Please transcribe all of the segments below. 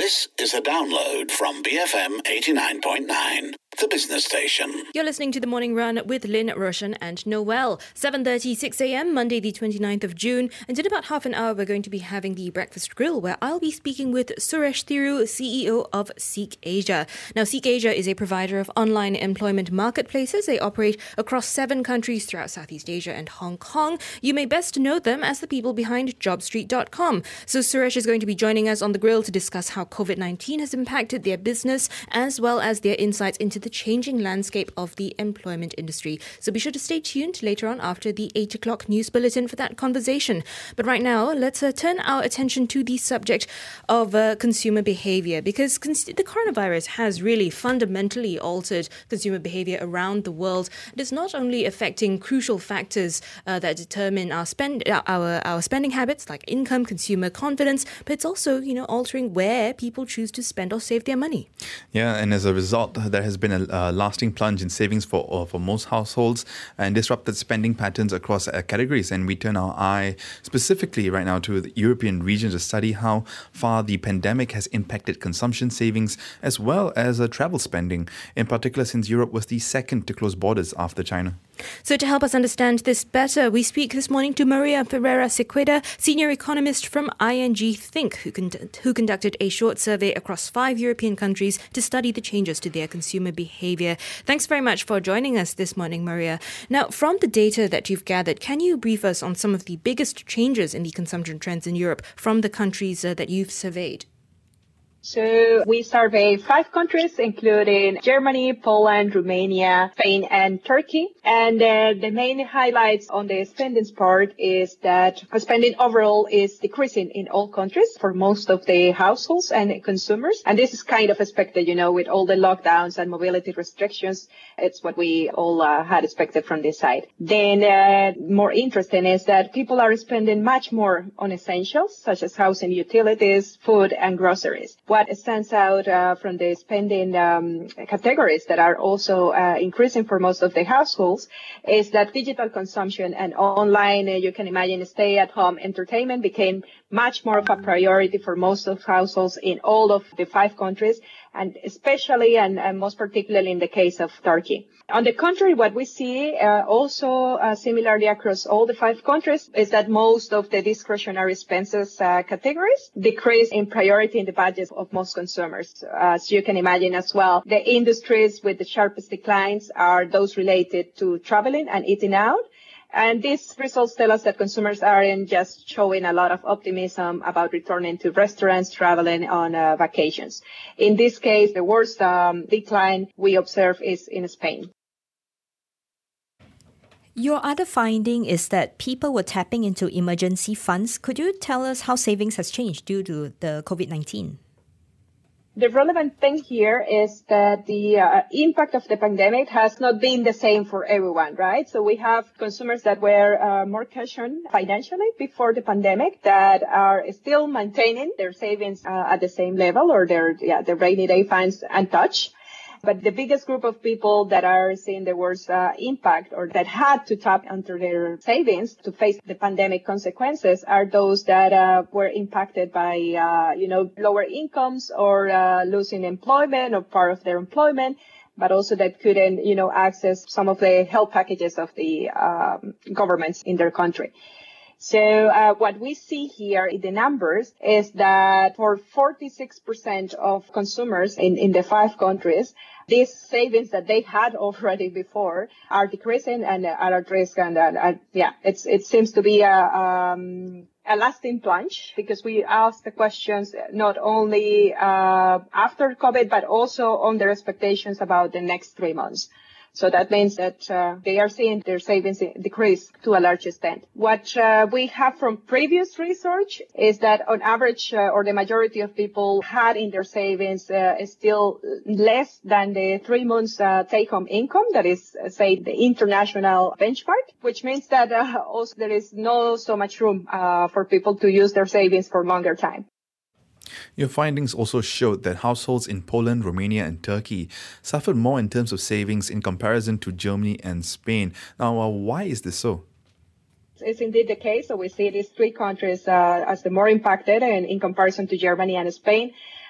This is a download from BFM 89.9, the business station. You're listening to The Morning Run with Lynn, Roshan and Noel. 7:30, 6 a.m, Monday the 29th of June. And in about half an hour, we're going to be having the Breakfast Grill, where I'll be speaking with Suresh Thiru, CEO of Seek Asia. Now, Seek Asia is a provider of online employment marketplaces. They operate across 7 countries throughout Southeast Asia and Hong Kong. You may best know them as the people behind JobStreet.com. So Suresh is going to be joining us on the grill to discuss how COVID-19 has impacted their business, as well as their insights into the changing landscape of the employment industry. So be sure to stay tuned later on after the 8 o'clock news bulletin for that conversation. But right now, let's turn our attention to the subject of consumer behavior, because the coronavirus has really fundamentally altered consumer behavior around the world. It is not only affecting crucial factors that determine our spending habits, like income, consumer confidence, but it's also, altering where people choose to spend or save their money. Yeah, and as a result, there has been a lasting plunge in savings for most households and disrupted spending patterns across categories. And we turn our eye specifically right now to the European region to study how far the pandemic has impacted consumption, savings, as well as travel spending, in particular since Europe was the second to close borders after China. So to help us understand this better, we speak this morning to Maria Ferreira Sequeda, senior economist from ING Think, who conducted a short survey across 5 European countries to study the changes to their consumer behavior. Thanks very much for joining us this morning, Maria. Now, from the data that you've gathered, can you brief us on some of the biggest changes in the consumption trends in Europe from the countries that you've surveyed? So we surveyed 5 countries, including Germany, Poland, Romania, Spain, and Turkey. And the main highlights on the spending part is that spending overall is decreasing in all countries for most of the households and consumers. And this is kind of expected, with all the lockdowns and mobility restrictions. It's what we all had expected from this side. Then more interesting is that people are spending much more on essentials, such as housing, utilities, food, and groceries. What stands out from the spending categories that are also increasing for most of the households is that digital consumption and online, you can imagine, stay-at-home entertainment became much more of a priority for most of households in all of the 5 countries, and especially and most particularly in the case of Turkey. On the contrary, what we see also similarly across all the 5 countries is that most of the discretionary expenses categories decrease in priority in the budgets of most consumers. As you can imagine as well, the industries with the sharpest declines are those related to traveling and eating out. And these results tell us that consumers aren't just showing a lot of optimism about returning to restaurants, traveling on vacations. In this case, the worst decline we observe is in Spain. Your other finding is that people were tapping into emergency funds. Could you tell us how savings has changed due to the COVID-19? The relevant thing here is that the impact of the pandemic has not been the same for everyone, right? So we have consumers that were more cushioned financially before the pandemic that are still maintaining their savings at the same level, or their rainy day funds untouched. But the biggest group of people that are seeing the worst impact, or that had to tap into their savings to face the pandemic consequences, are those that were impacted by, lower incomes or losing employment or part of their employment, but also that couldn't, access some of the help packages of the governments in their country. So what we see here in the numbers is that for 46% of consumers in the 5 countries, these savings that they had already before are decreasing and are at risk. And it seems to be a lasting plunge, because we asked the questions not only after COVID, but also on their expectations about the next 3 months. So that means that they are seeing their savings decrease to a large extent. What we have from previous research is that on average, or the majority of people had in their savings still less than the 3 months take-home income. That is, say, the international benchmark, which means that also there is no so much room for people to use their savings for longer time. Your findings also showed that households in Poland, Romania and Turkey suffered more in terms of savings in comparison to Germany and Spain. Now, why is this so? It's indeed the case. So we see these 3 countries as the more impacted in comparison to Germany and Spain.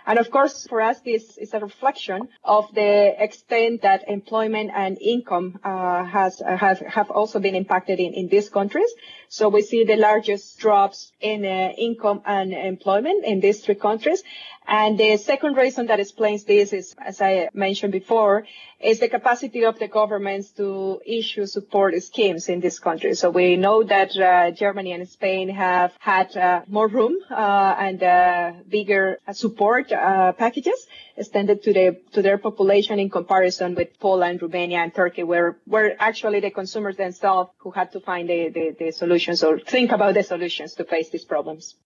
And of course, for us, this is a reflection of the extent that employment and income have also been impacted in these countries. So we see the largest drops in income and employment in these 3 countries. And the second reason that explains this is, as I mentioned before, is the capacity of the governments to issue support schemes in this country. So we know that Germany and Spain have had more room and bigger support packages extended to their population in comparison with Poland, Romania, and Turkey, where actually the consumers themselves who had to find the solutions or think about the solutions to face these problems.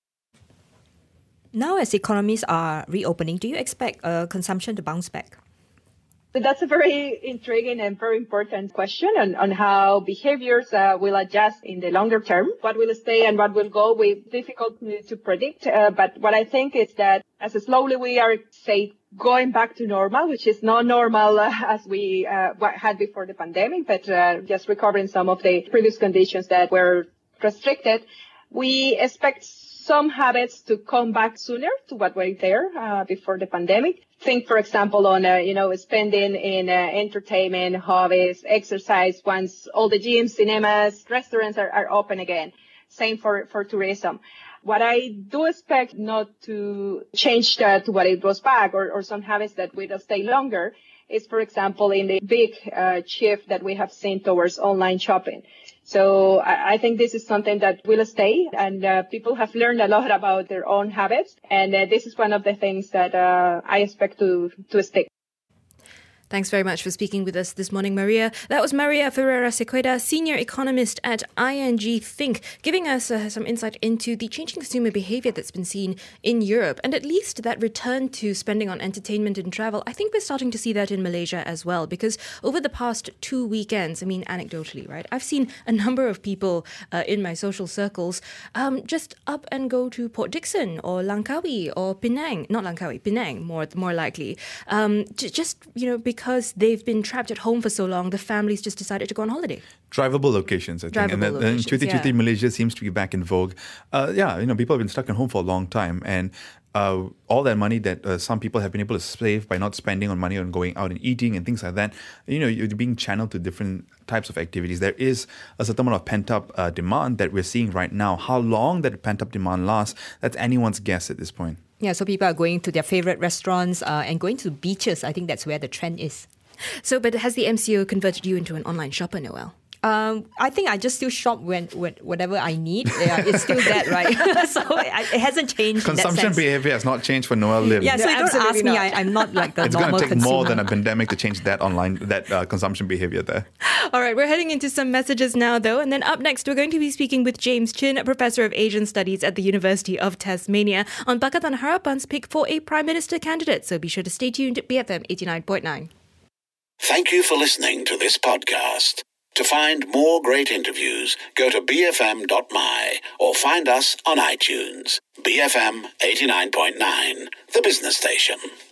Now, as economies are reopening, do you expect consumption to bounce back? So that's a very intriguing and very important question on how behaviors will adjust in the longer term. What will stay and what will go will be difficult to predict. But what I think is that as slowly we are, say, going back to normal, which is not normal as we had before the pandemic, but just recovering some of the previous conditions that were restricted, we expect some habits to come back sooner to what were there before the pandemic. Think, for example, on spending in entertainment, hobbies, exercise once all the gyms, cinemas, restaurants are open again. Same for tourism. What I do expect not to change to what it was back or some habits that will stay longer is, for example, in the big shift that we have seen towards online shopping. So I think this is something that will stay, and people have learned a lot about their own habits, and this is one of the things that I expect to stick. Thanks very much for speaking with us this morning, Maria. That was Maria Ferreira-Sequeira, Senior Economist at ING Think, giving us some insight into the changing consumer behaviour that's been seen in Europe, and at least that return to spending on entertainment and travel. I think we're starting to see that in Malaysia as well, because over the past 2 weekends, I mean, anecdotally, right, I've seen a number of people in my social circles just up and go to Port Dickson or Langkawi or Penang. Not Langkawi, Penang, more likely. Because they've been trapped at home for so long, the families just decided to go on holiday. Drivable locations, I think. Drivable locations, Cuti Malaysia seems to be back in vogue. People have been stuck at home for a long time, and all that money that some people have been able to save by not spending on money on going out and eating and things like that, you're being channeled to different types of activities. There is a certain amount of pent-up demand that we're seeing right now. How long that pent-up demand lasts, that's anyone's guess at this point. Yeah, so people are going to their favourite restaurants and going to beaches. I think that's where the trend is. So, but has the MCO converted you into an online shopper, Noelle? I think I just still shop when whatever I need. Yeah, it's still that, right? So it hasn't changed. Consumption behavior has not changed for Noelle Lim. Yeah, so you don't ask me. I'm not like the normal consumer. It's going to take more than a pandemic to change that consumption behavior there. All right, we're heading into some messages now, though. And then up next, we're going to be speaking with James Chin, a Professor of Asian Studies at the University of Tasmania, on Pakatan Harapan's pick for a Prime Minister candidate. So be sure to stay tuned at BFM 89.9. Thank you for listening to this podcast. To find more great interviews, go to bfm.my or find us on iTunes. BFM 89.9, the business station.